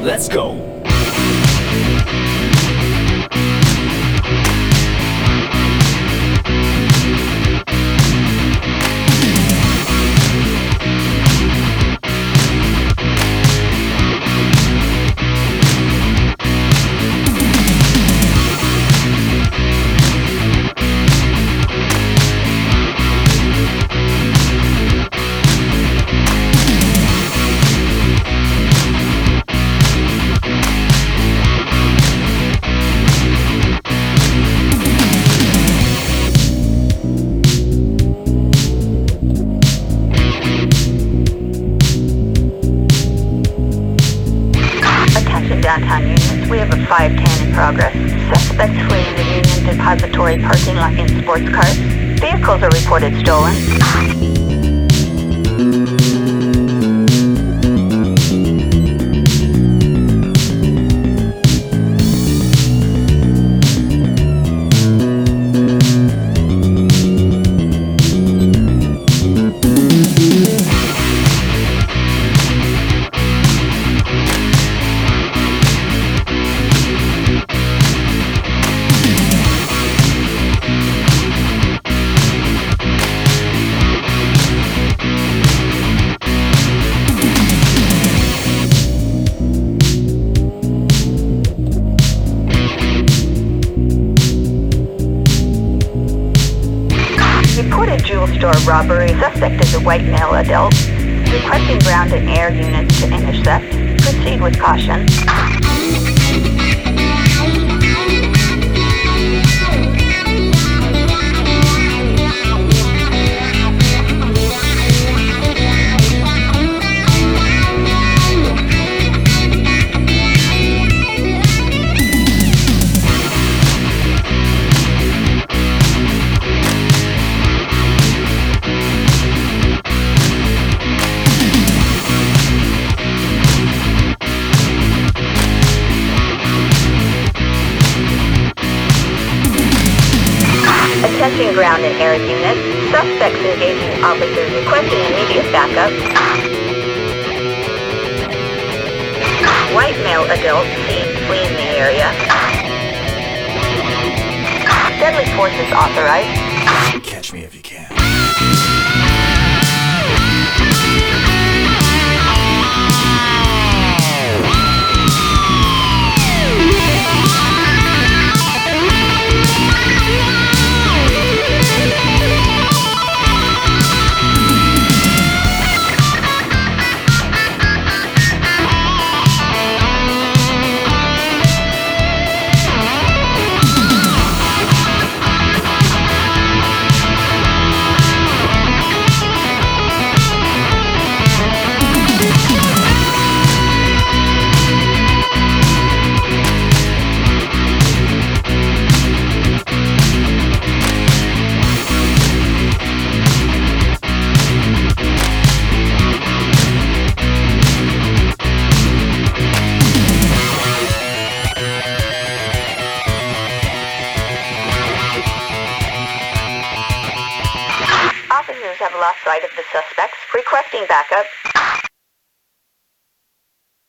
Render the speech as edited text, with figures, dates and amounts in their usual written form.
Let's go. Downtown Union. We have a 510 in progress. Suspects fleeing the Union Depository parking lot in sports cars. Vehicles are reported stolen. Reported jewel store robbery. Suspect is a white male adult. Requesting ground and air units to intercept. Proceed with caution. Attention ground and air units. Suspects engaging officers requesting immediate backup. White male adult seen fleeing the area. Deadly forces authorized. Catch me if you can. Officers have lost sight of the suspects, requesting backup.